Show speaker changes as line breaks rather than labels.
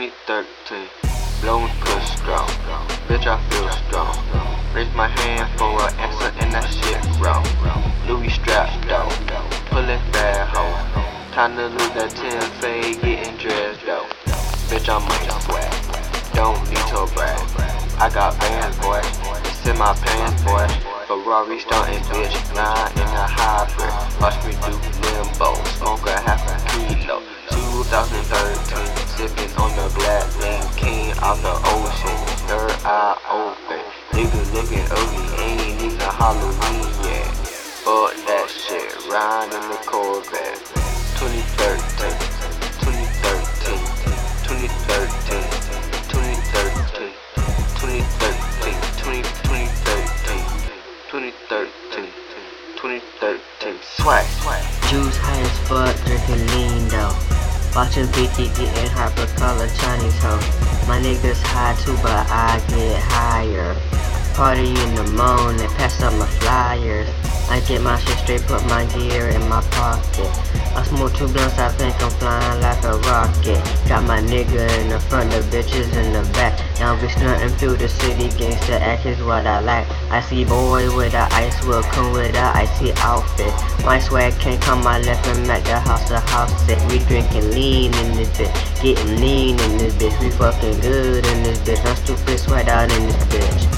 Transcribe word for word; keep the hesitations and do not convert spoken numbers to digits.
twenty thirteen, blowing push strong. Bitch, I feel strong. Raise my hand for an answer and that shit wrong. Louis strap though, pullin' bad hoe. Time to lose that ten fade, getting dressed though. Bitch, I'm on swag, don't need to brag. I got bands, boy, it's in my pants, boy. Ferrari stuntin', bitch, nine in a hybrid. Watch me do limbo, smoke a half a kilo. twenty thirteen, sippin' on the black lane, king out the ocean, third eye open. Nigga looking ugly, ain't even Halloween yet. Fuck that shit, riding in the Corvette. twenty thirteen, twenty thirteen, twenty thirteen, twenty thirteen, twenty thirteen, twenty thirteen, twenty thirteen, twenty thirteen, swag.
Juice high as fuck, drinking lean though. Watching Vicky getting hyper color Chinese hoe. My niggas high too, but I get higher. Party in the morning, pass up my flyers. I get my shit straight, put my gear in my pocket. I smoke two blunts, I think I'm flying like a rocket. Got my nigga in the front, the bitches in the back. Now be stunting through the city, gangsta act is what I like. I see boy with a ice will come with a icy outfit. My swag can't come, I left him at the house, the house set. We drinking lean in this bitch, getting lean in this bitch. We fucking good in this bitch, I'm stupid, sweat out in this bitch.